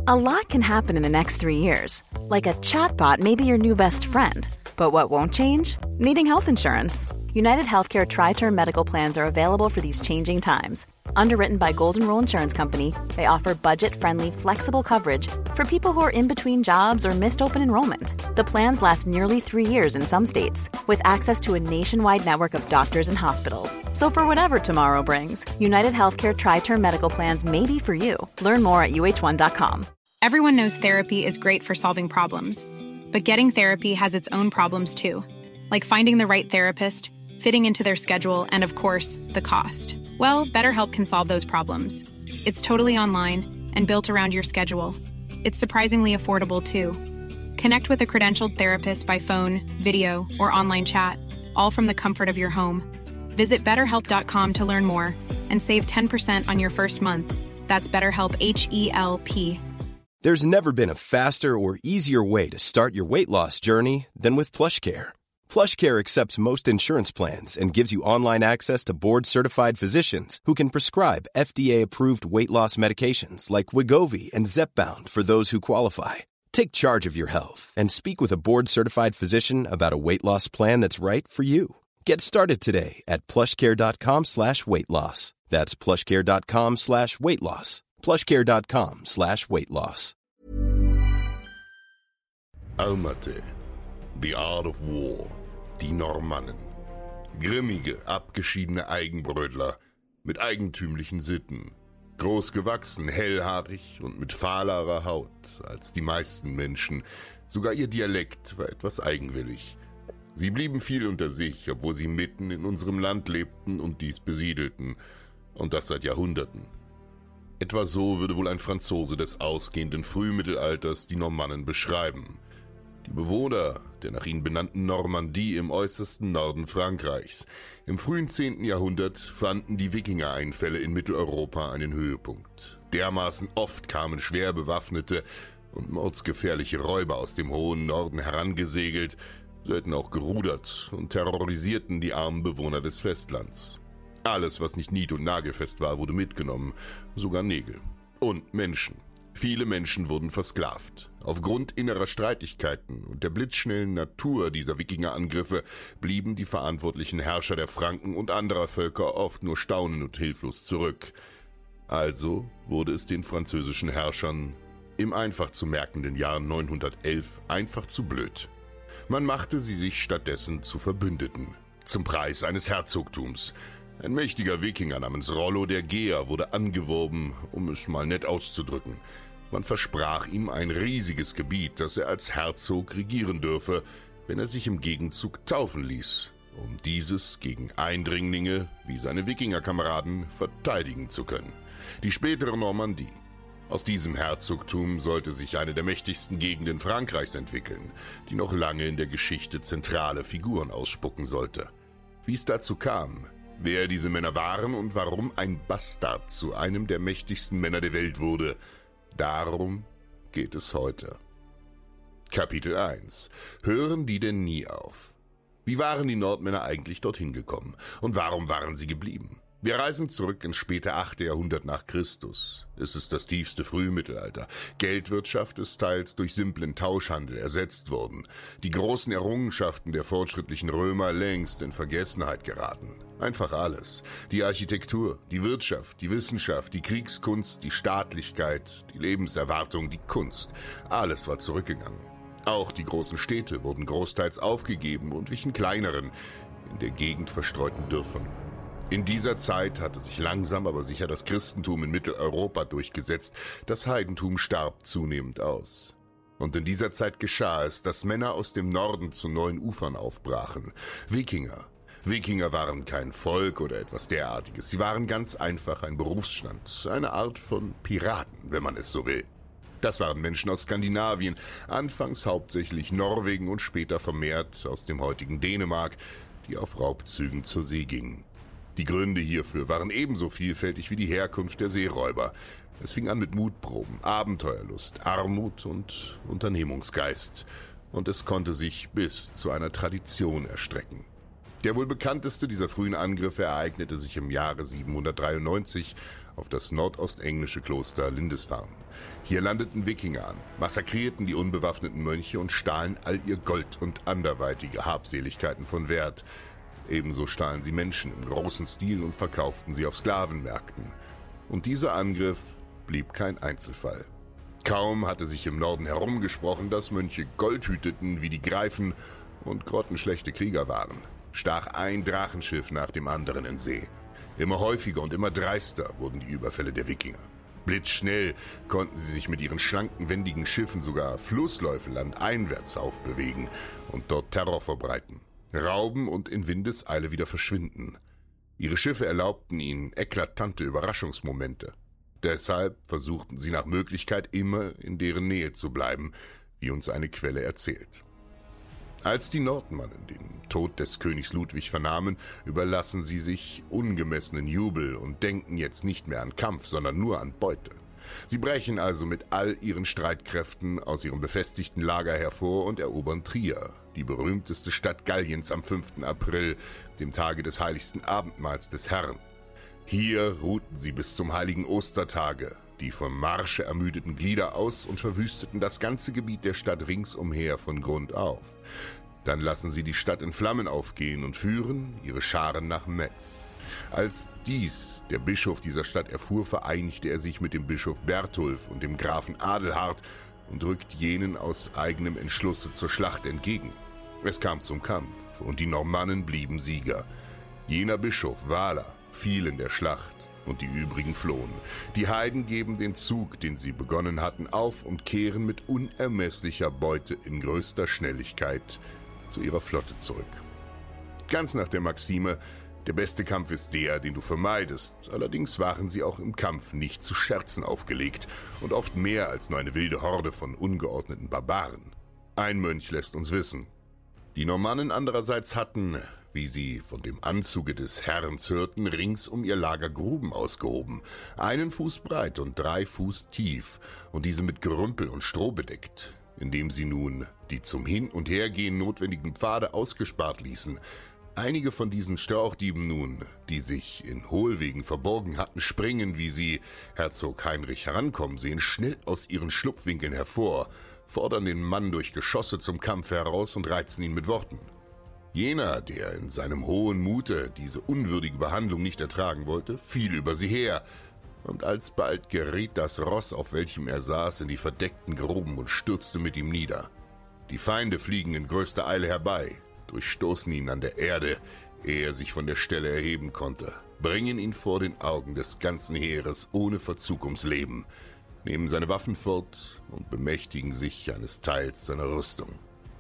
A lot can happen in the next 3 years. Like a chatbot may be your new best friend. But what won't change? Needing health insurance. United Healthcare Tri-Term Medical Plans are available for these changing times. Underwritten by Golden Rule Insurance Company, they offer budget-friendly, flexible coverage for people who are in between jobs or missed open enrollment. The plans last nearly 3 years in some states, with access to a nationwide network of doctors and hospitals. So for whatever tomorrow brings, United Healthcare Tri-Term Medical Plans may be for you. Learn more at uh1.com. Everyone knows therapy is great for solving problems. But getting therapy has its own problems too. Like finding the right therapist, fitting into their schedule, and of course, the cost. Well, BetterHelp can solve those problems. It's totally online and built around your schedule. It's surprisingly affordable too. Connect with a credentialed therapist by phone, video, or online chat, all from the comfort of your home. Visit BetterHelp.com to learn more and save 10% on your first month. That's BetterHelp, H-E-L-P. There's never been a faster or easier way to start your weight loss journey than with PlushCare. PlushCare accepts most insurance plans and gives you online access to board-certified physicians who can prescribe FDA-approved weight loss medications like Wegovy and Zepbound for those who qualify. Take charge of your health and speak with a board-certified physician about a weight loss plan that's right for you. Get started today at plushcare.com/weight loss. That's plushcare.com/weight loss. plushcare.com/weight loss. Almaty, The Art of War, die Normannen. Grimmige, abgeschiedene Eigenbrötler mit eigentümlichen Sitten. Groß gewachsen, hellhaarig und mit fahlerer Haut als die meisten Menschen. Sogar ihr Dialekt war etwas eigenwillig. Sie blieben viel unter sich, obwohl sie mitten in unserem Land lebten und dies besiedelten. Und das seit Jahrhunderten. Etwa so würde wohl ein Franzose des ausgehenden Frühmittelalters die Normannen beschreiben. Die Bewohner der nach ihnen benannten Normandie im äußersten Norden Frankreichs. Im frühen 10. Jahrhundert fanden die Wikinger-Einfälle in Mitteleuropa einen Höhepunkt. Dermaßen oft kamen schwer bewaffnete und mordsgefährliche Räuber aus dem hohen Norden herangesegelt, selten auch gerudert und terrorisierten die armen Bewohner des Festlands. Alles, was nicht nied- und nagelfest war, wurde mitgenommen, sogar Nägel. Und Menschen. Viele Menschen wurden versklavt. Aufgrund innerer Streitigkeiten und der blitzschnellen Natur dieser Wikingerangriffe blieben die verantwortlichen Herrscher der Franken und anderer Völker oft nur staunend und hilflos zurück. Also wurde es den französischen Herrschern im einfach zu merkenden Jahr 911 einfach zu blöd. Man machte sie sich stattdessen zu Verbündeten, zum Preis eines Herzogtums. Ein mächtiger Wikinger namens Rollo der Geher wurde angeworben, um es mal nett auszudrücken. Man versprach ihm ein riesiges Gebiet, das er als Herzog regieren dürfe, wenn er sich im Gegenzug taufen ließ, um dieses gegen Eindringlinge wie seine Wikingerkameraden verteidigen zu können. Die spätere Normandie. Aus diesem Herzogtum sollte sich eine der mächtigsten Gegenden Frankreichs entwickeln, die noch lange in der Geschichte zentrale Figuren ausspucken sollte. Wie es dazu kam, wer diese Männer waren und warum ein Bastard zu einem der mächtigsten Männer der Welt wurde, darum geht es heute. Kapitel 1. Hören die denn nie auf? Wie waren die Nordmänner eigentlich dorthin gekommen? Und warum waren sie geblieben? Wir reisen zurück ins späte 8. Jahrhundert nach Christus. Es ist das tiefste Frühmittelalter. Geldwirtschaft ist teils durch simplen Tauschhandel ersetzt worden. Die großen Errungenschaften der fortschrittlichen Römer längst in Vergessenheit geraten. Einfach alles. Die Architektur, die Wirtschaft, die Wissenschaft, die Kriegskunst, die Staatlichkeit, die Lebenserwartung, die Kunst. Alles war zurückgegangen. Auch die großen Städte wurden großteils aufgegeben und wichen kleineren, in der Gegend verstreuten Dörfern. In dieser Zeit hatte sich langsam aber sicher das Christentum in Mitteleuropa durchgesetzt, das Heidentum starb zunehmend aus. Und in dieser Zeit geschah es, dass Männer aus dem Norden zu neuen Ufern aufbrachen. Wikinger. Wikinger waren kein Volk oder etwas derartiges, sie waren ganz einfach ein Berufsstand, eine Art von Piraten, wenn man es so will. Das waren Menschen aus Skandinavien, anfangs hauptsächlich Norwegen und später vermehrt aus dem heutigen Dänemark, die auf Raubzügen zur See gingen. Die Gründe hierfür waren ebenso vielfältig wie die Herkunft der Seeräuber. Es fing an mit Mutproben, Abenteuerlust, Armut und Unternehmungsgeist. Und es konnte sich bis zu einer Tradition erstrecken. Der wohl bekannteste dieser frühen Angriffe ereignete sich im Jahre 793 auf das nordostenglische Kloster Lindisfarne. Hier landeten Wikinger an, massakrierten die unbewaffneten Mönche und stahlen all ihr Gold und anderweitige Habseligkeiten von Wert. Ebenso stahlen sie Menschen im großen Stil und verkauften sie auf Sklavenmärkten. Und dieser Angriff blieb kein Einzelfall. Kaum hatte sich im Norden herumgesprochen, dass Mönche Gold hüteten wie die Greifen und grottenschlechte Krieger waren, stach ein Drachenschiff nach dem anderen in See. Immer häufiger und immer dreister wurden die Überfälle der Wikinger. Blitzschnell konnten sie sich mit ihren schlanken, wendigen Schiffen sogar Flussläufe landeinwärts aufbewegen und dort Terror verbreiten, rauben und in Windeseile wieder verschwinden. Ihre Schiffe erlaubten ihnen eklatante Überraschungsmomente. Deshalb versuchten sie nach Möglichkeit immer in deren Nähe zu bleiben, wie uns eine Quelle erzählt. Als die Nordmannen den Tod des Königs Ludwig vernahmen, überlassen sie sich ungemessenen Jubel und denken jetzt nicht mehr an Kampf, sondern nur an Beute. Sie brechen also mit all ihren Streitkräften aus ihrem befestigten Lager hervor und erobern Trier, die berühmteste Stadt Galliens, am 5. April, dem Tage des heiligsten Abendmahls des Herrn. Hier ruhten sie bis zum heiligen Ostertage, die vom Marsche ermüdeten Glieder aus und verwüsteten das ganze Gebiet der Stadt ringsumher von Grund auf. Dann lassen sie die Stadt in Flammen aufgehen und führen ihre Scharen nach Metz. Als dies der Bischof dieser Stadt erfuhr, vereinigte er sich mit dem Bischof Berthulf und dem Grafen Adelhard und rückt jenen aus eigenem Entschlusse zur Schlacht entgegen. Es kam zum Kampf und die Normannen blieben Sieger. Jener Bischof, Wala, fiel in der Schlacht und die übrigen flohen. Die Heiden geben den Zug, den sie begonnen hatten, auf und kehren mit unermesslicher Beute in größter Schnelligkeit zu ihrer Flotte zurück. Ganz nach der Maxime: Der beste Kampf ist der, den du vermeidest. Allerdings waren sie auch im Kampf nicht zu Scherzen aufgelegt und oft mehr als nur eine wilde Horde von ungeordneten Barbaren. Ein Mönch lässt uns wissen: Die Normannen andererseits hatten, wie sie von dem Anzuge des Herrn hörten, rings um ihr Lager Gruben ausgehoben, 1 Fuß breit und 3 Fuß tief, und diese mit Gerümpel und Stroh bedeckt, indem sie nun die zum Hin- und Hergehen notwendigen Pfade ausgespart ließen. Einige von diesen Strauchdieben nun, die sich in Hohlwegen verborgen hatten, springen, wie sie Herzog Heinrich herankommen sehen, schnell aus ihren Schlupfwinkeln hervor, fordern den Mann durch Geschosse zum Kampf heraus und reizen ihn mit Worten. Jener, der in seinem hohen Mute diese unwürdige Behandlung nicht ertragen wollte, fiel über sie her, und alsbald geriet das Ross, auf welchem er saß, in die verdeckten Gruben und stürzte mit ihm nieder. Die Feinde fliegen in größter Eile herbei, durchstoßen ihn an der Erde, ehe er sich von der Stelle erheben konnte, bringen ihn vor den Augen des ganzen Heeres ohne Verzug ums Leben, nehmen seine Waffen fort und bemächtigen sich eines Teils seiner Rüstung.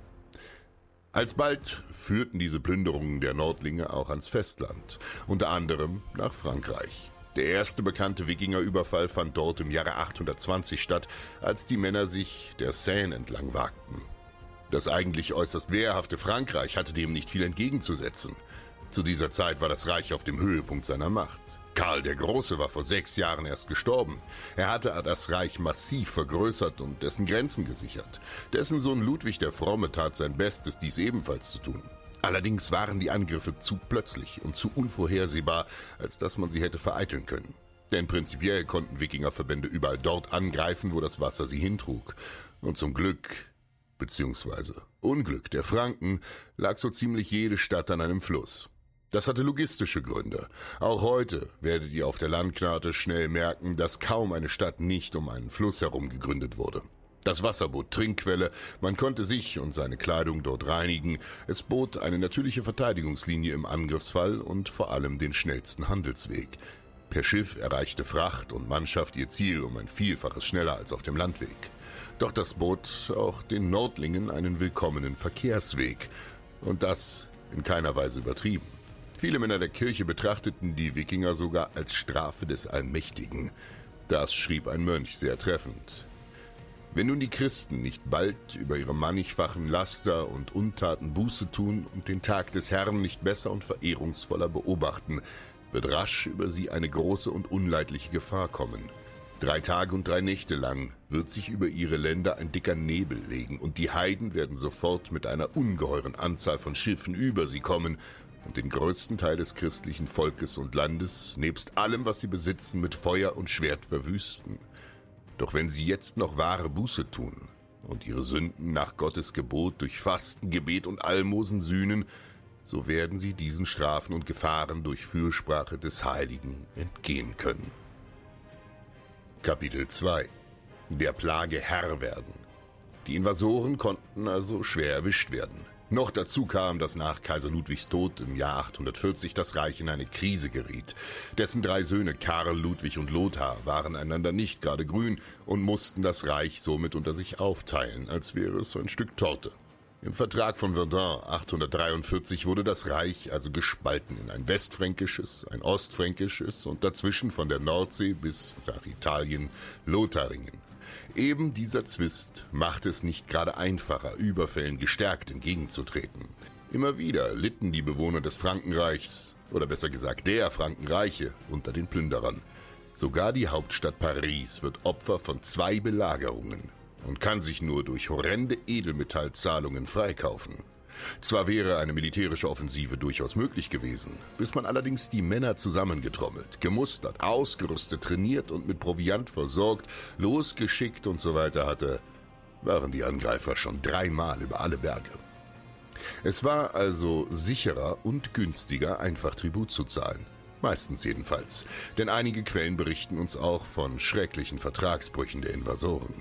Alsbald führten diese Plünderungen der Nordlinge auch ans Festland, unter anderem nach Frankreich. Der erste bekannte Wikingerüberfall fand dort im Jahre 820 statt, als die Männer sich der Seine entlang wagten. Das eigentlich äußerst wehrhafte Frankreich hatte dem nicht viel entgegenzusetzen. Zu dieser Zeit war das Reich auf dem Höhepunkt seiner Macht. Karl der Große war vor 6 Jahren erst gestorben. Er hatte das Reich massiv vergrößert und dessen Grenzen gesichert. Dessen Sohn Ludwig der Fromme tat sein Bestes, dies ebenfalls zu tun. Allerdings waren die Angriffe zu plötzlich und zu unvorhersehbar, als dass man sie hätte vereiteln können. Denn prinzipiell konnten Wikingerverbände überall dort angreifen, wo das Wasser sie hintrug. Und zum Glück, beziehungsweise Unglück der Franken, lag so ziemlich jede Stadt an einem Fluss. Das hatte logistische Gründe. Auch heute werdet ihr auf der Landkarte schnell merken, dass kaum eine Stadt nicht um einen Fluss herum gegründet wurde. Das Wasser bot Trinkquelle, man konnte sich und seine Kleidung dort reinigen, es bot eine natürliche Verteidigungslinie im Angriffsfall und vor allem den schnellsten Handelsweg. Per Schiff erreichte Fracht und Mannschaft ihr Ziel um ein Vielfaches schneller als auf dem Landweg. Doch das bot auch den Nordlingen einen willkommenen Verkehrsweg, und das in keiner Weise übertrieben. Viele Männer der Kirche betrachteten die Wikinger sogar als Strafe des Allmächtigen. Das schrieb ein Mönch sehr treffend. Wenn nun die Christen nicht bald über ihre mannigfachen Laster und Untaten Buße tun und den Tag des Herrn nicht besser und verehrungsvoller beobachten, wird rasch über sie eine große und unleidliche Gefahr kommen. 3 Tage und 3 Nächte lang wird sich über ihre Länder ein dicker Nebel legen und die Heiden werden sofort mit einer ungeheuren Anzahl von Schiffen über sie kommen und den größten Teil des christlichen Volkes und Landes, nebst allem, was sie besitzen, mit Feuer und Schwert verwüsten. Doch wenn sie jetzt noch wahre Buße tun und ihre Sünden nach Gottes Gebot durch Fasten, Gebet und Almosen sühnen, so werden sie diesen Strafen und Gefahren durch Fürsprache des Heiligen entgehen können. Kapitel 2: Der Plage Herr werden. Die Invasoren konnten also schwer erwischt werden. Noch dazu kam, dass nach Kaiser Ludwigs Tod im Jahr 840 das Reich in eine Krise geriet. Dessen 3 Söhne Karl, Ludwig und Lothar waren einander nicht gerade grün und mussten das Reich somit unter sich aufteilen, als wäre es so ein Stück Torte. Im Vertrag von Verdun 843 wurde das Reich also gespalten in ein westfränkisches, ein ostfränkisches und dazwischen von der Nordsee bis nach Italien Lotharingen. Eben dieser Zwist macht es nicht gerade einfacher, Überfällen gestärkt entgegenzutreten. Immer wieder litten die Bewohner des Frankenreichs, oder besser gesagt der Frankenreiche, unter den Plünderern. Sogar die Hauptstadt Paris wird Opfer von 2 Belagerungen und kann sich nur durch horrende Edelmetallzahlungen freikaufen. Zwar wäre eine militärische Offensive durchaus möglich gewesen, bis man allerdings die Männer zusammengetrommelt, gemustert, ausgerüstet, trainiert und mit Proviant versorgt, losgeschickt und so weiter hatte, waren die Angreifer schon 3-mal über alle Berge. Es war also sicherer und günstiger, einfach Tribut zu zahlen. Meistens jedenfalls, denn einige Quellen berichten uns auch von schrecklichen Vertragsbrüchen der Invasoren.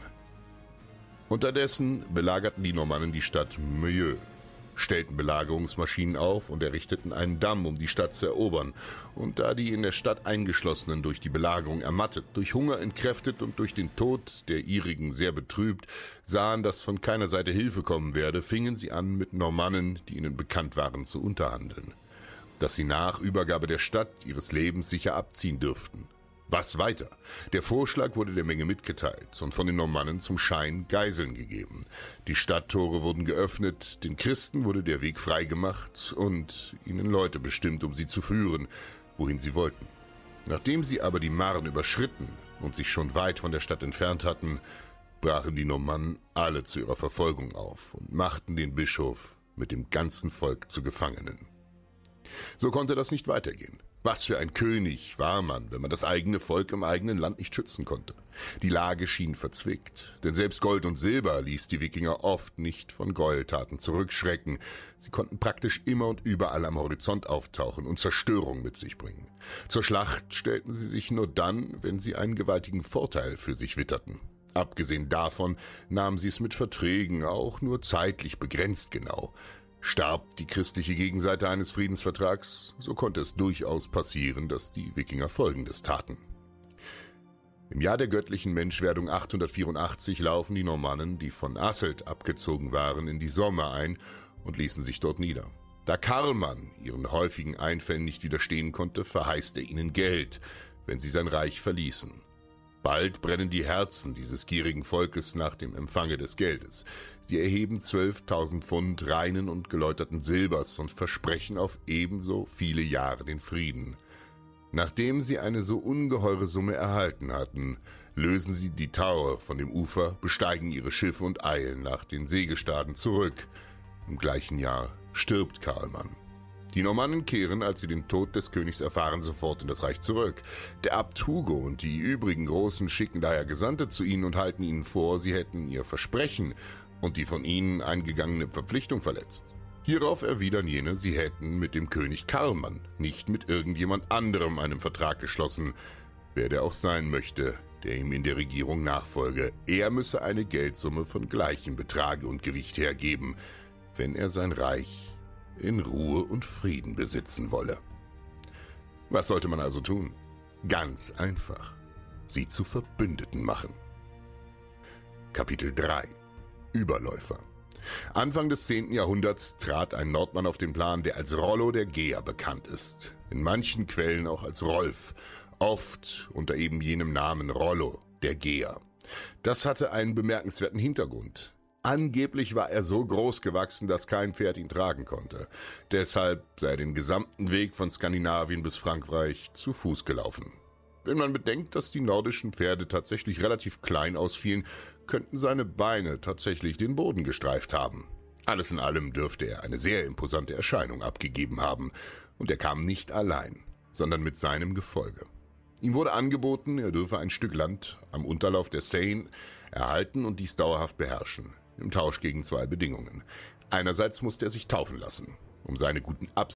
Unterdessen belagerten die Normannen die Stadt Meaux, stellten Belagerungsmaschinen auf und errichteten einen Damm, um die Stadt zu erobern. Und da die in der Stadt Eingeschlossenen durch die Belagerung ermattet, durch Hunger entkräftet und durch den Tod der ihrigen sehr betrübt, sahen, dass von keiner Seite Hilfe kommen werde, fingen sie an, mit Normannen, die ihnen bekannt waren, zu unterhandeln, dass sie nach Übergabe der Stadt ihres Lebens sicher abziehen dürften. Was weiter? Der Vorschlag wurde der Menge mitgeteilt und von den Normannen zum Schein Geiseln gegeben. Die Stadttore wurden geöffnet, den Christen wurde der Weg freigemacht und ihnen Leute bestimmt, um sie zu führen, wohin sie wollten. Nachdem sie aber die Marne überschritten und sich schon weit von der Stadt entfernt hatten, brachen die Normannen alle zu ihrer Verfolgung auf und machten den Bischof mit dem ganzen Volk zu Gefangenen. So konnte das nicht weitergehen. Was für ein König war man, wenn man das eigene Volk im eigenen Land nicht schützen konnte. Die Lage schien verzwickt, denn selbst Gold und Silber ließ die Wikinger oft nicht von Gräueltaten zurückschrecken. Sie konnten praktisch immer und überall am Horizont auftauchen und Zerstörung mit sich bringen. Zur Schlacht stellten sie sich nur dann, wenn sie einen gewaltigen Vorteil für sich witterten. Abgesehen davon nahmen sie es mit Verträgen auch nur zeitlich begrenzt genau. Starb die christliche Gegenseite eines Friedensvertrags, so konnte es durchaus passieren, dass die Wikinger Folgendes taten. Im Jahr der göttlichen Menschwerdung 884 laufen die Normannen, die von Asselt abgezogen waren, in die Somme ein und ließen sich dort nieder. Da Karlmann ihren häufigen Einfällen nicht widerstehen konnte, verheißt er ihnen Geld, wenn sie sein Reich verließen. Bald brennen die Herzen dieses gierigen Volkes nach dem Empfange des Geldes. Sie erheben 12.000 Pfund reinen und geläuterten Silbers und versprechen auf ebenso viele Jahre den Frieden. Nachdem sie eine so ungeheure Summe erhalten hatten, lösen sie die Taue von dem Ufer, besteigen ihre Schiffe und eilen nach den Seegestaden zurück. Im gleichen Jahr stirbt Karlmann. Die Normannen kehren, als sie den Tod des Königs erfahren, sofort in das Reich zurück. Der Abt Hugo und die übrigen Großen schicken daher Gesandte zu ihnen und halten ihnen vor, sie hätten ihr Versprechen und die von ihnen eingegangene Verpflichtung verletzt. Hierauf erwidern jene, sie hätten mit dem König Karlmann, nicht mit irgendjemand anderem einen Vertrag geschlossen, wer der auch sein möchte, der ihm in der Regierung nachfolge. Er müsse eine Geldsumme von gleichem Betrage und Gewicht hergeben, wenn er sein Reich in Ruhe und Frieden besitzen wolle. Was sollte man also tun? Ganz einfach. Sie zu Verbündeten machen. Kapitel 3: Überläufer. Anfang des 10. Jahrhunderts trat ein Nordmann auf den Plan, der als Rollo der Geer bekannt ist. In manchen Quellen auch als Rolf. Oft unter eben jenem Namen Rollo der Geer. Das hatte einen bemerkenswerten Hintergrund. Angeblich war er so groß gewachsen, dass kein Pferd ihn tragen konnte. Deshalb sei er den gesamten Weg von Skandinavien bis Frankreich zu Fuß gelaufen. Wenn man bedenkt, dass die nordischen Pferde tatsächlich relativ klein ausfielen, könnten seine Beine tatsächlich den Boden gestreift haben. Alles in allem dürfte er eine sehr imposante Erscheinung abgegeben haben, und er kam nicht allein, sondern mit seinem Gefolge. Ihm wurde angeboten, er dürfe ein Stück Land am Unterlauf der Seine erhalten und dies dauerhaft beherrschen, im Tausch gegen 2 Bedingungen. Einerseits musste er sich taufen lassen, um seine guten Absichten.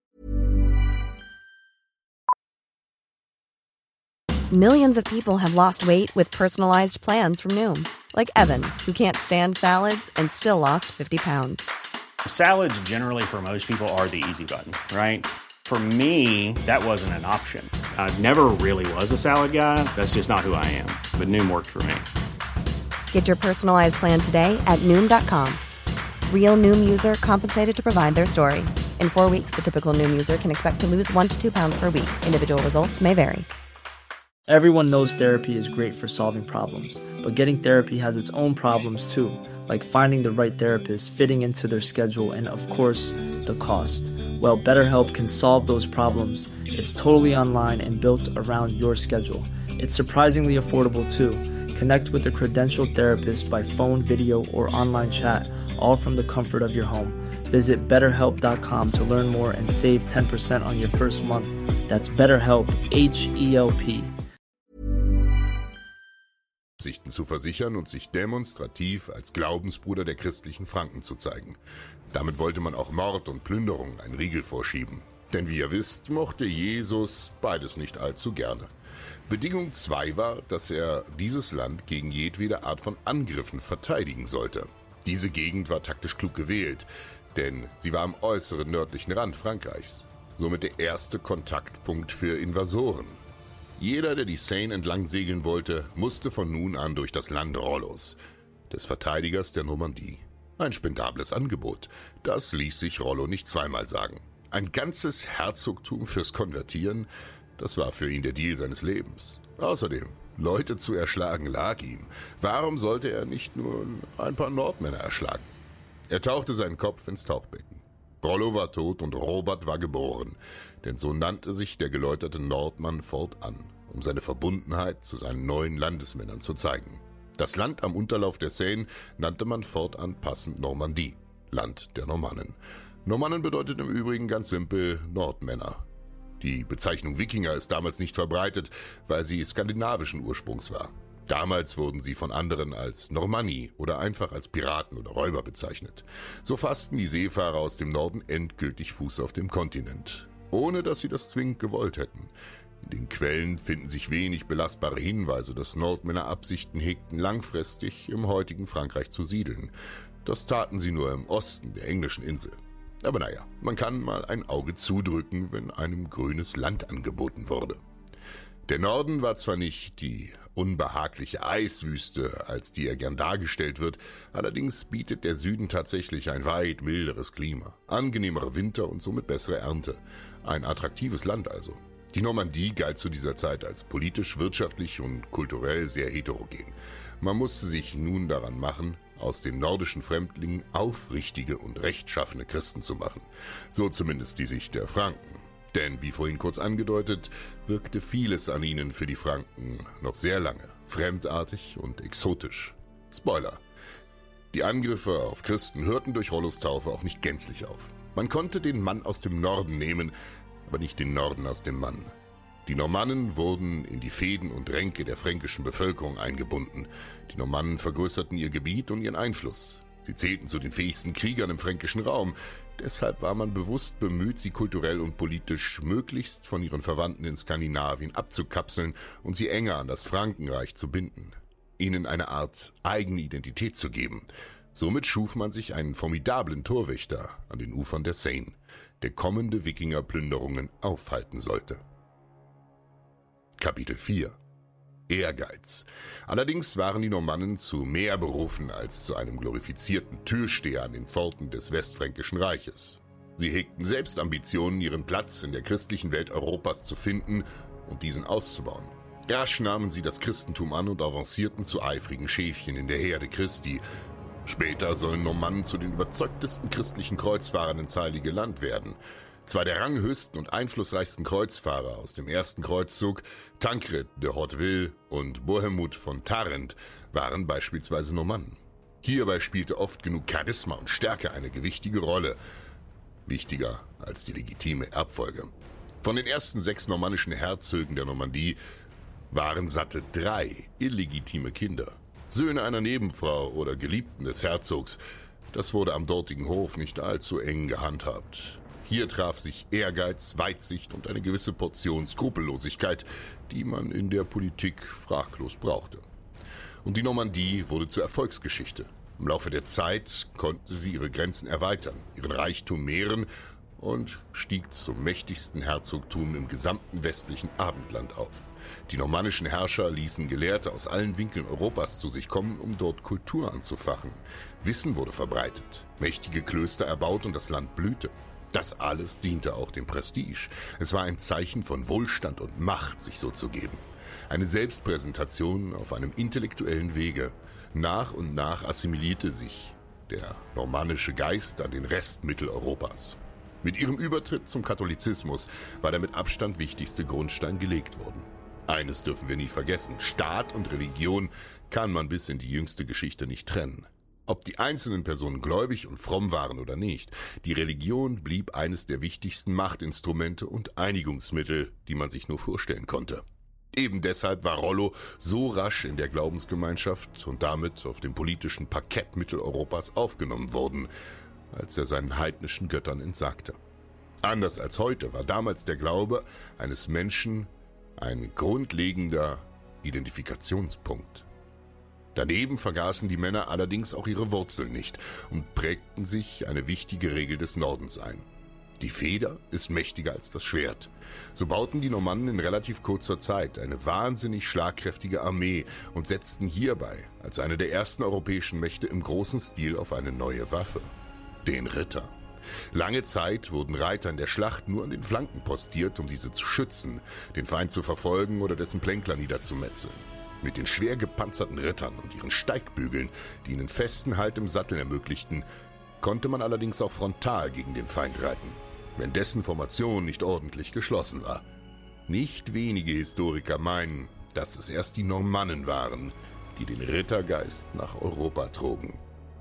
Millions of people have lost weight with personalized plans from Noom. Like Evan, who can't stand salads and still lost 50 pounds. Salads generally for most people are the easy button, right? For me, that wasn't an option. I never really was a salad guy. That's just not who I am. But Noom worked for me. Get your personalized plan today at Noom.com. Real Noom user compensated to provide their story. In 4 weeks, the typical Noom user can expect to lose 1 to 2 pounds per week. Individual results may vary. Everyone knows therapy is great for solving problems, but getting therapy has its own problems too, like finding the right therapist, fitting into their schedule, and of course, the cost. Well, BetterHelp can solve those problems. It's totally online and built around your schedule. It's surprisingly affordable too. Connect with a credentialed therapist by phone, video, or online chat, all from the comfort of your home. Visit BetterHelp.com to learn more and save 10% on your first month. That's BetterHelp, H-E-L-P. Zu versichern und sich demonstrativ als Glaubensbruder der christlichen Franken zu zeigen. Damit wollte man auch Mord und Plünderung einen Riegel vorschieben. Denn wie ihr wisst, mochte Jesus beides nicht allzu gerne. Bedingung 2 war, dass er dieses Land gegen jedwede Art von Angriffen verteidigen sollte. Diese Gegend war taktisch klug gewählt, denn sie war am äußeren nördlichen Rand Frankreichs. Somit der erste Kontaktpunkt für Invasoren. Jeder, der die Seine entlang segeln wollte, musste von nun an durch das Land Rollos, des Verteidigers der Normandie. Ein spendables Angebot. Das ließ sich Rollo nicht zweimal sagen. Ein ganzes Herzogtum fürs Konvertieren, das war für ihn der Deal seines Lebens. Außerdem, Leute zu erschlagen lag ihm. Warum sollte er nicht nur ein paar Nordmänner erschlagen? Er tauchte seinen Kopf ins Tauchbecken. Rollo war tot und Robert war geboren, denn so nannte sich der geläuterte Nordmann fortan, um seine Verbundenheit zu seinen neuen Landesmännern zu zeigen. Das Land am Unterlauf der Seine nannte man fortan passend Normandie, Land der Normannen. Normannen bedeutet im Übrigen ganz simpel Nordmänner. Die Bezeichnung Wikinger ist damals nicht verbreitet, weil sie skandinavischen Ursprungs war. Damals wurden sie von anderen als Normanni oder einfach als Piraten oder Räuber bezeichnet. So fassten die Seefahrer aus dem Norden endgültig Fuß auf dem Kontinent, ohne dass sie das zwingend gewollt hätten. In den Quellen finden sich wenig belastbare Hinweise, dass Nordmänner Absichten hegten, langfristig im heutigen Frankreich zu siedeln. Das taten sie nur im Osten der englischen Insel. Aber naja, man kann mal ein Auge zudrücken, wenn einem grünes Land angeboten wurde. Der Norden war zwar nicht die unbehagliche Eiswüste, als die er gern dargestellt wird, allerdings bietet der Süden tatsächlich ein weit milderes Klima, angenehmere Winter und somit bessere Ernte. Ein attraktives Land also. Die Normandie galt zu dieser Zeit als politisch, wirtschaftlich und kulturell sehr heterogen. Man musste sich nun daran machen, aus den nordischen Fremdlingen aufrichtige und rechtschaffene Christen zu machen. So zumindest die Sicht der Franken. Denn, wie vorhin kurz angedeutet, wirkte vieles an ihnen für die Franken noch sehr lange fremdartig und exotisch. Spoiler: Die Angriffe auf Christen hörten durch Rollos Taufe auch nicht gänzlich auf. Man konnte den Mann aus dem Norden nehmen, aber nicht den Norden aus dem Mann. Die Normannen wurden in die Fehden und Ränke der fränkischen Bevölkerung eingebunden. Die Normannen vergrößerten ihr Gebiet und ihren Einfluss. Sie zählten zu den fähigsten Kriegern im fränkischen Raum. Deshalb war man bewusst bemüht, sie kulturell und politisch möglichst von ihren Verwandten in Skandinavien abzukapseln und sie enger an das Frankenreich zu binden. Ihnen eine Art eigene Identität zu geben. Somit schuf man sich einen formidablen Torwächter an den Ufern der Seine, der kommende Wikingerplünderungen aufhalten sollte. Kapitel 4: Ehrgeiz. Allerdings waren die Normannen zu mehr berufen als zu einem glorifizierten Türsteher an den Pforten des Westfränkischen Reiches. Sie hegten selbst Ambitionen, ihren Platz in der christlichen Welt Europas zu finden und diesen auszubauen. Rasch nahmen sie das Christentum an und avancierten zu eifrigen Schäfchen in der Herde Christi. Später sollen Normannen zu den überzeugtesten christlichen Kreuzfahrern ins Heilige Land werden. Zwei der ranghöchsten und einflussreichsten Kreuzfahrer aus dem ersten Kreuzzug, Tancred de Hauteville und Bohemund von Tarent, waren beispielsweise Normannen. Hierbei spielte oft genug Charisma und Stärke eine gewichtige Rolle. Wichtiger als die legitime Erbfolge. Von den ersten 6 normannischen Herzögen der Normandie waren satte 3 illegitime Kinder. Söhne einer Nebenfrau oder Geliebten des Herzogs. Das wurde am dortigen Hof nicht allzu eng gehandhabt. Hier traf sich Ehrgeiz, Weitsicht und eine gewisse Portion Skrupellosigkeit, die man in der Politik fraglos brauchte. Und die Normandie wurde zur Erfolgsgeschichte. Im Laufe der Zeit konnte sie ihre Grenzen erweitern, ihren Reichtum mehren und stieg zum mächtigsten Herzogtum im gesamten westlichen Abendland auf. Die normannischen Herrscher ließen Gelehrte aus allen Winkeln Europas zu sich kommen, um dort Kultur anzufachen. Wissen wurde verbreitet, mächtige Klöster erbaut und das Land blühte. Das alles diente auch dem Prestige. Es war ein Zeichen von Wohlstand und Macht, sich so zu geben. Eine Selbstpräsentation auf einem intellektuellen Wege. Nach und nach assimilierte sich der normannische Geist an den Rest Mitteleuropas. Mit ihrem Übertritt zum Katholizismus war der mit Abstand wichtigste Grundstein gelegt worden. Eines dürfen wir nie vergessen: Staat und Religion kann man bis in die jüngste Geschichte nicht trennen. Ob die einzelnen Personen gläubig und fromm waren oder nicht, die Religion blieb eines der wichtigsten Machtinstrumente und Einigungsmittel, die man sich nur vorstellen konnte. Eben deshalb war Rollo so rasch in der Glaubensgemeinschaft und damit auf dem politischen Parkett Mitteleuropas aufgenommen worden, als er seinen heidnischen Göttern entsagte. Anders als heute war damals der Glaube eines Menschen ein grundlegender Identifikationspunkt. Daneben vergaßen die Männer allerdings auch ihre Wurzeln nicht und prägten sich eine wichtige Regel des Nordens ein. Die Feder ist mächtiger als das Schwert. So bauten die Normannen in relativ kurzer Zeit eine wahnsinnig schlagkräftige Armee und setzten hierbei als eine der ersten europäischen Mächte im großen Stil auf eine neue Waffe: den Ritter. Lange Zeit wurden Reiter in der Schlacht nur an den Flanken postiert, um diese zu schützen, den Feind zu verfolgen oder dessen Plänkler niederzumetzeln. Mit den schwer gepanzerten Rittern und ihren Steigbügeln, die ihnen festen Halt im Sattel ermöglichten, konnte man allerdings auch frontal gegen den Feind reiten, wenn dessen Formation nicht ordentlich geschlossen war. Nicht wenige Historiker meinen, dass es erst die Normannen waren, die den Rittergeist nach Europa trugen.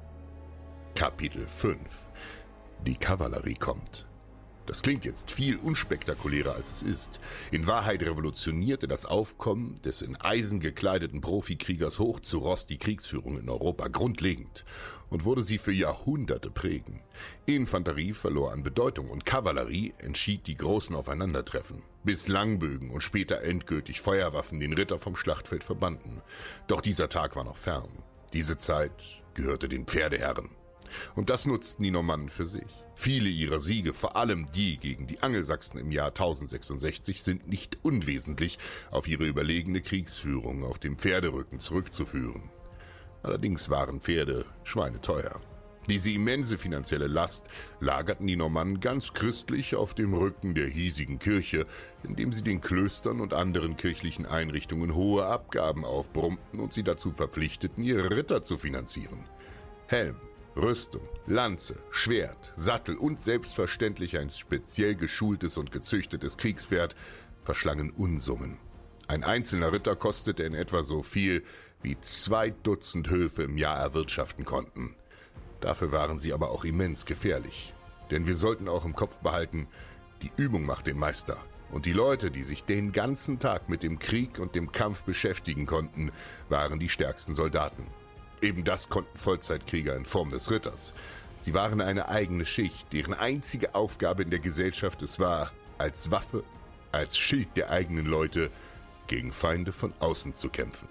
Kapitel 5: Die Kavallerie kommt. Das klingt jetzt viel unspektakulärer, als es ist. In Wahrheit revolutionierte das Aufkommen des in Eisen gekleideten Profikriegers hoch zu Ross die Kriegsführung in Europa grundlegend und wurde sie für Jahrhunderte prägen. Infanterie verlor an Bedeutung und Kavallerie entschied die großen Aufeinandertreffen, bis Langbögen und später endgültig Feuerwaffen den Ritter vom Schlachtfeld verbannten. Doch dieser Tag war noch fern. Diese Zeit gehörte den Pferdeherren. Und das nutzten die Normannen für sich. Viele ihrer Siege, vor allem die gegen die Angelsachsen im Jahr 1066, sind nicht unwesentlich auf ihre überlegene Kriegsführung auf dem Pferderücken zurückzuführen. Allerdings waren Pferde schweineteuer. Diese immense finanzielle Last lagerten die Normannen ganz christlich auf dem Rücken der hiesigen Kirche, indem sie den Klöstern und anderen kirchlichen Einrichtungen hohe Abgaben aufbrummten und sie dazu verpflichteten, ihre Ritter zu finanzieren. Helm, Rüstung, Lanze, Schwert, Sattel und selbstverständlich ein speziell geschultes und gezüchtetes Kriegspferd verschlangen Unsummen. Ein einzelner Ritter kostete in etwa so viel, wie 2 Dutzend Höfe im Jahr erwirtschaften konnten. Dafür waren sie aber auch immens gefährlich. Denn wir sollten auch im Kopf behalten, die Übung macht den Meister. Und die Leute, die sich den ganzen Tag mit dem Krieg und dem Kampf beschäftigen konnten, waren die stärksten Soldaten. Eben das konnten Vollzeitkrieger in Form des Ritters. Sie waren eine eigene Schicht, deren einzige Aufgabe in der Gesellschaft es war, als Waffe, als Schild der eigenen Leute gegen Feinde von außen zu kämpfen.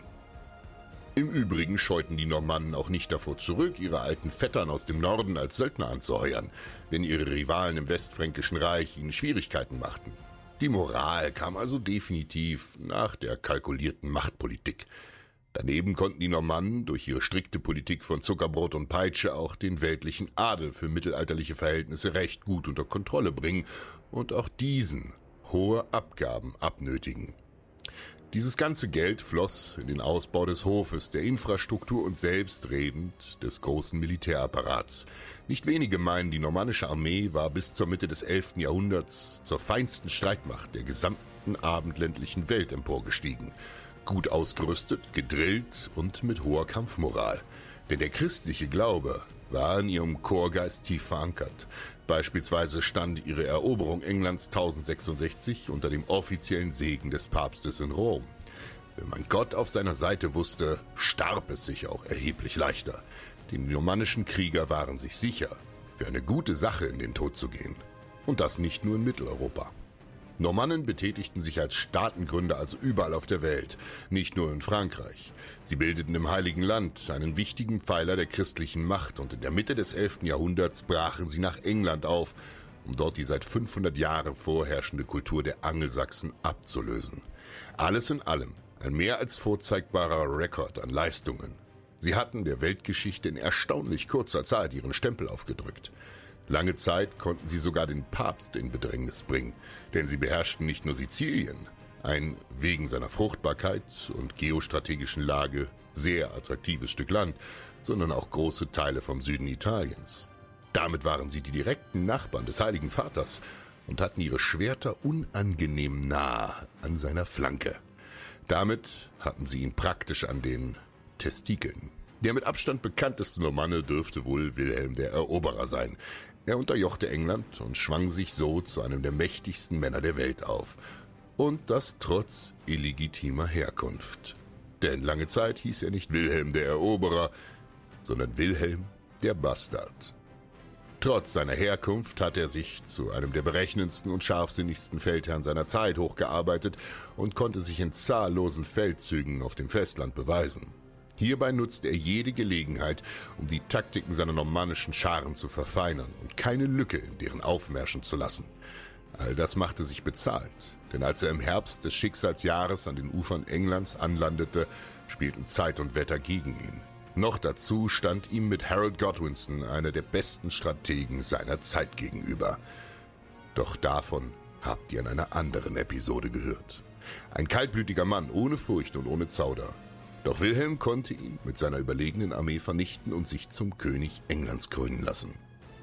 Im Übrigen scheuten die Normannen auch nicht davor zurück, ihre alten Vettern aus dem Norden als Söldner anzuheuern, wenn ihre Rivalen im Westfränkischen Reich ihnen Schwierigkeiten machten. Die Moral kam also definitiv nach der kalkulierten Machtpolitik. Daneben konnten die Normannen durch ihre strikte Politik von Zuckerbrot und Peitsche auch den weltlichen Adel für mittelalterliche Verhältnisse recht gut unter Kontrolle bringen und auch diesen hohe Abgaben abnötigen. Dieses ganze Geld floss in den Ausbau des Hofes, der Infrastruktur und selbstredend des großen Militärapparats. Nicht wenige meinen, die normannische Armee war bis zur Mitte des 11. Jahrhunderts zur feinsten Streitmacht der gesamten abendländlichen Welt emporgestiegen. Gut ausgerüstet, gedrillt und mit hoher Kampfmoral. Denn der christliche Glaube war in ihrem Chorgeist tief verankert. Beispielsweise stand ihre Eroberung Englands 1066 unter dem offiziellen Segen des Papstes in Rom. Wenn man Gott auf seiner Seite wusste, starb es sich auch erheblich leichter. Die normannischen Krieger waren sich sicher, für eine gute Sache in den Tod zu gehen. Und das nicht nur in Mitteleuropa. Normannen betätigten sich als Staatengründer also überall auf der Welt, nicht nur in Frankreich. Sie bildeten im Heiligen Land einen wichtigen Pfeiler der christlichen Macht und in der Mitte des 11. Jahrhunderts brachen sie nach England auf, um dort die seit 500 Jahren vorherrschende Kultur der Angelsachsen abzulösen. Alles in allem ein mehr als vorzeigbarer Rekord an Leistungen. Sie hatten der Weltgeschichte in erstaunlich kurzer Zeit ihren Stempel aufgedrückt. Lange Zeit konnten sie sogar den Papst in Bedrängnis bringen, denn sie beherrschten nicht nur Sizilien, ein wegen seiner Fruchtbarkeit und geostrategischen Lage sehr attraktives Stück Land, sondern auch große Teile vom Süden Italiens. Damit waren sie die direkten Nachbarn des Heiligen Vaters und hatten ihre Schwerter unangenehm nah an seiner Flanke. Damit hatten sie ihn praktisch an den Testikeln. Der mit Abstand bekannteste Normanne dürfte wohl Wilhelm der Eroberer sein. Er unterjochte England und schwang sich so zu einem der mächtigsten Männer der Welt auf. Und das trotz illegitimer Herkunft. Denn lange Zeit hieß er nicht Wilhelm der Eroberer, sondern Wilhelm der Bastard. Trotz seiner Herkunft hat er sich zu einem der berechnendsten und scharfsinnigsten Feldherren seiner Zeit hochgearbeitet und konnte sich in zahllosen Feldzügen auf dem Festland beweisen. Hierbei nutzte er jede Gelegenheit, um die Taktiken seiner normannischen Scharen zu verfeinern und keine Lücke in deren Aufmärschen zu lassen. All das machte sich bezahlt, denn als er im Herbst des Schicksalsjahres an den Ufern Englands anlandete, spielten Zeit und Wetter gegen ihn. Noch dazu stand ihm mit Harold Godwinson einer der besten Strategen seiner Zeit gegenüber. Doch davon habt ihr in einer anderen Episode gehört. Ein kaltblütiger Mann ohne Furcht und ohne Zauder. Doch Wilhelm konnte ihn mit seiner überlegenen Armee vernichten und sich zum König Englands krönen lassen.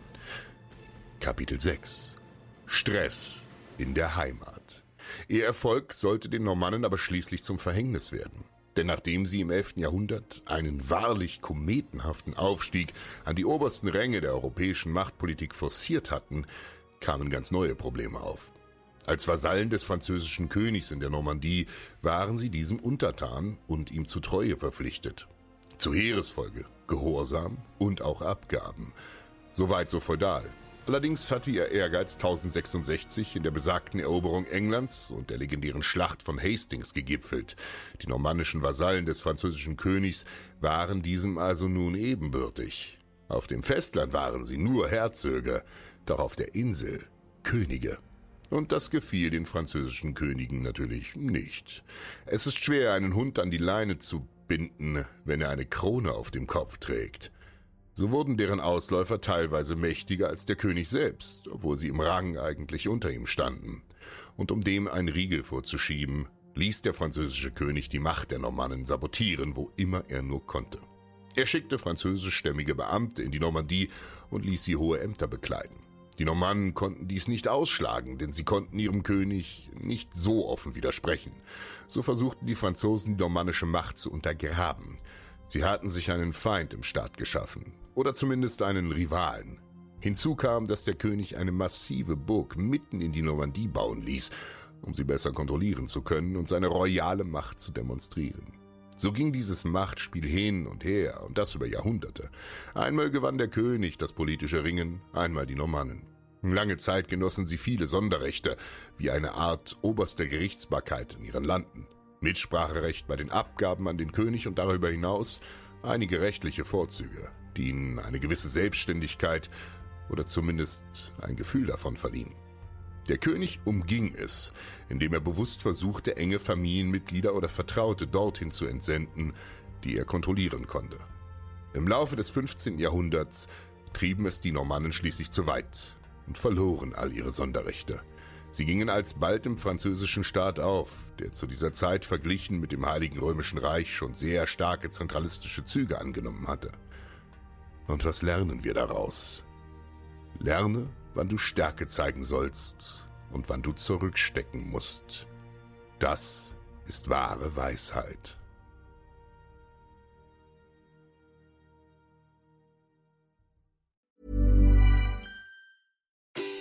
Kapitel 6 – Stress in der Heimat. Ihr Erfolg sollte den Normannen aber schließlich zum Verhängnis werden. Denn nachdem sie im 11. Jahrhundert einen wahrlich kometenhaften Aufstieg an die obersten Ränge der europäischen Machtpolitik forciert hatten, kamen ganz neue Probleme auf. Als Vasallen des französischen Königs in der Normandie waren sie diesem untertan und ihm zu Treue verpflichtet. Zu Heeresfolge, Gehorsam und auch Abgaben. Soweit so feudal. Allerdings hatte ihr Ehrgeiz 1066 in der besagten Eroberung Englands und der legendären Schlacht von Hastings gegipfelt. Die normannischen Vasallen des französischen Königs waren diesem also nun ebenbürtig. Auf dem Festland waren sie nur Herzöge, doch auf der Insel Könige. Und das gefiel den französischen Königen natürlich nicht. Es ist schwer, einen Hund an die Leine zu binden, wenn er eine Krone auf dem Kopf trägt. So wurden deren Ausläufer teilweise mächtiger als der König selbst, obwohl sie im Rang eigentlich unter ihm standen. Und um dem einen Riegel vorzuschieben, ließ der französische König die Macht der Normannen sabotieren, wo immer er nur konnte. Er schickte französischstämmige Beamte in die Normandie und ließ sie hohe Ämter bekleiden. Die Normannen konnten dies nicht ausschlagen, denn sie konnten ihrem König nicht so offen widersprechen. So versuchten die Franzosen, die normannische Macht zu untergraben. Sie hatten sich einen Feind im Staat geschaffen, oder zumindest einen Rivalen. Hinzu kam, dass der König eine massive Burg mitten in die Normandie bauen ließ, um sie besser kontrollieren zu können und seine royale Macht zu demonstrieren. So ging dieses Machtspiel hin und her, und das über Jahrhunderte. Einmal gewann der König das politische Ringen, einmal die Normannen. Lange Zeit genossen sie viele Sonderrechte, wie eine Art oberster Gerichtsbarkeit in ihren Landen. Mitspracherecht bei den Abgaben an den König und darüber hinaus einige rechtliche Vorzüge, die ihnen eine gewisse Selbstständigkeit oder zumindest ein Gefühl davon verliehen. Der König umging es, indem er bewusst versuchte, enge Familienmitglieder oder Vertraute dorthin zu entsenden, die er kontrollieren konnte. Im Laufe des 15. Jahrhunderts trieben es die Normannen schließlich zu weit und verloren all ihre Sonderrechte. Sie gingen alsbald im französischen Staat auf, der zu dieser Zeit verglichen mit dem Heiligen Römischen Reich schon sehr starke zentralistische Züge angenommen hatte. Und was lernen wir daraus? Lerne, wann du Stärke zeigen sollst und wann du zurückstecken musst. Das ist wahre Weisheit.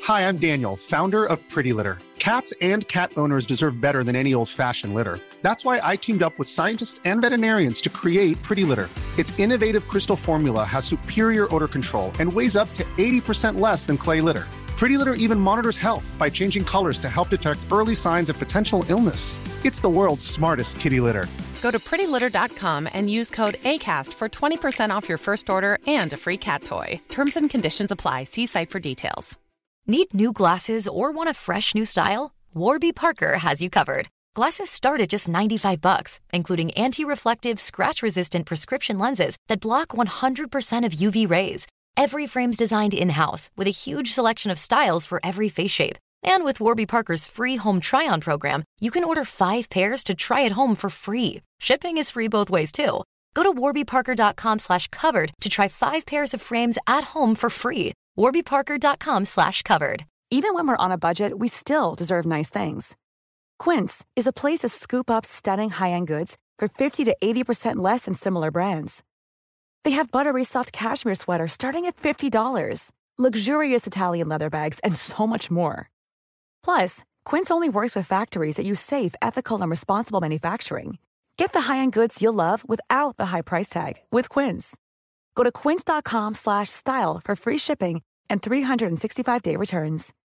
Hi, I'm Daniel, founder of Pretty Litter. Cats and cat owners deserve better than any old-fashioned litter. That's why I teamed up with scientists and veterinarians to create Pretty Litter. Its innovative crystal formula has superior odor control and weighs up to 80% less than clay litter. Pretty Litter even monitors health by changing colors to help detect early signs of potential illness. It's the world's smartest kitty litter. Go to prettylitter.com and use code ACAST for 20% off your first order and a free cat toy. Terms and conditions apply. See site for details. Need new glasses or want a fresh new style? Warby Parker has you covered. Glasses start at just $95, including anti-reflective, scratch-resistant prescription lenses that block 100% of UV rays. Every frame's designed in-house with a huge selection of styles for every face shape. And with Warby Parker's free home try-on program, you can order 5 pairs to try at home for free. Shipping is free both ways, too. Go to warbyparker.com/covered to try 5 pairs of frames at home for free. warbyparker.com/covered. Even when we're on a budget, we still deserve nice things. Quince is a place to scoop up stunning high-end goods for 50 to 80% less than similar brands. They have buttery soft cashmere sweaters starting at $50, luxurious Italian leather bags, and so much more. Plus, Quince only works with factories that use safe, ethical, and responsible manufacturing. Get the high-end goods you'll love without the high price tag with Quince. Go to quince.com/style for free shipping and 365-day returns.